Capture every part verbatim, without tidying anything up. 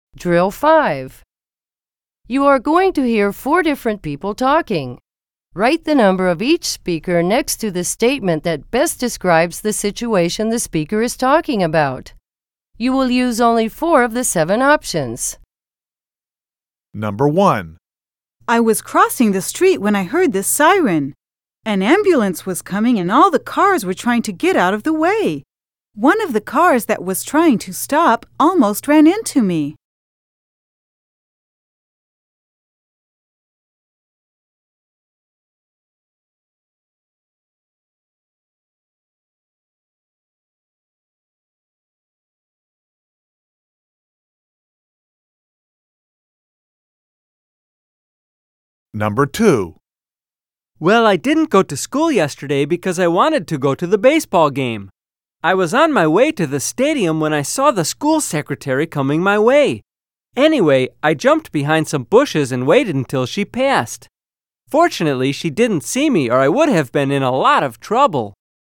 Drill five. You are going to hear four different people talking. Write the number of each speaker next to the statement that best describes the situation the speaker is talking about. You will use only four of the seven options. Number one. I was crossing the street when I heard this siren. An ambulance was coming and all the cars were trying to get out of the way. One of the cars that was trying to stop almost ran into me. Number two. Well, I didn't go to school yesterday because I wanted to go to the baseball game. I was on my way to the stadium when I saw the school secretary coming my way. Anyway, I jumped behind some bushes and waited until she passed. Fortunately, she didn't see me or I would have been in a lot of trouble.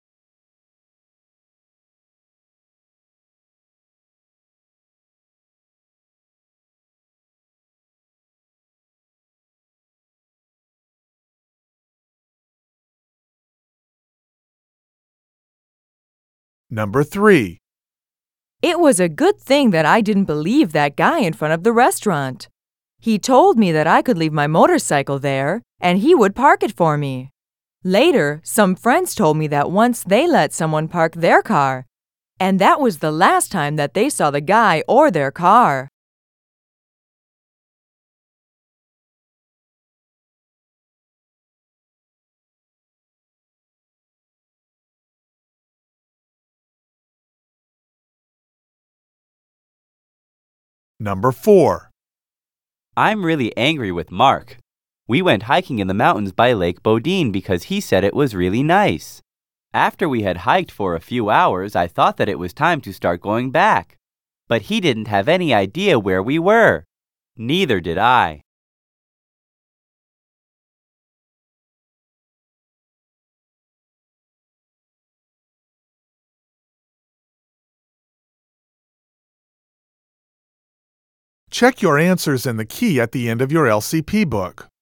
Number three. It was a good thing that I didn't believe that guy in front of the restaurant. He told me that I could leave my motorcycle there and he would park it for me. Later, some friends told me that once they let someone park their car, and that was the last time that they saw the guy or their car. Number four. I'm really angry with Mark. We went hiking in the mountains by Lake Bodine because he said it was really nice. After we had hiked for a few hours, I thought that it was time to start going back. But he didn't have any idea where we were. Neither did I. Check your answers in the key at the end of your L C P book.